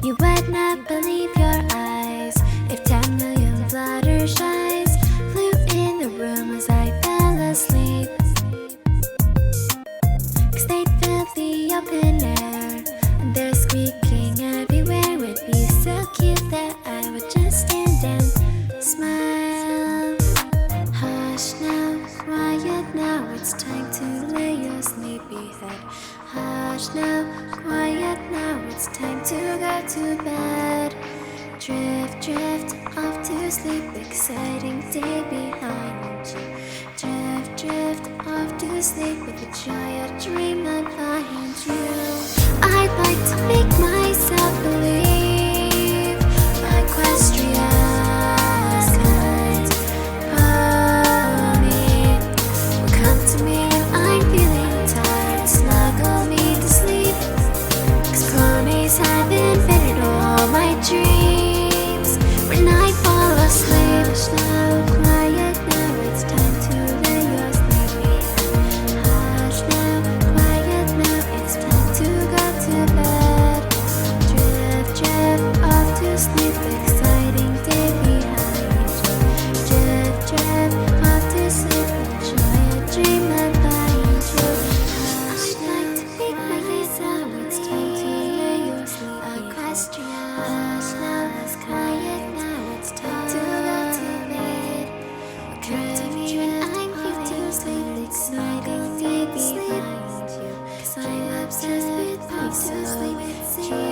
You would not believe your eyes if 10 million fluttershies flew in the room as I fell asleep. 'Cause they'd fill the open air, and their squeaking everywhere would be so cute that I would just stand and smile. Hush now, quiet now, it's time to lay your sleepy head. Hush now, quiet now, it's time to go to bed. Drift, drift off to sleep, exciting day behind you. Drift, drift off to sleep with the joy of dreamland behind you. I'd like to make myself believe Equestria's kind pony will come to me when I'm feeling tired, snuggle me to sleep. 'Cause ponies have invaded all my dreams when I fall asleep. Hush now, quiet now, it's time to lay your sleepy head. Hush now, quiet now, it's time to go to bed. Drift, drift off to sleep, exciting day behind you. Drift, drift off to sleep with the joy of dreamland behind you. I'd like to make myself, it's time to lay your sleepy Equestria. Hush now, quiet now, it's time to go to bed. Come to me when I'm feeling sleep, exciting day behind you. 'Cause I'm obsessed with you, so sleep.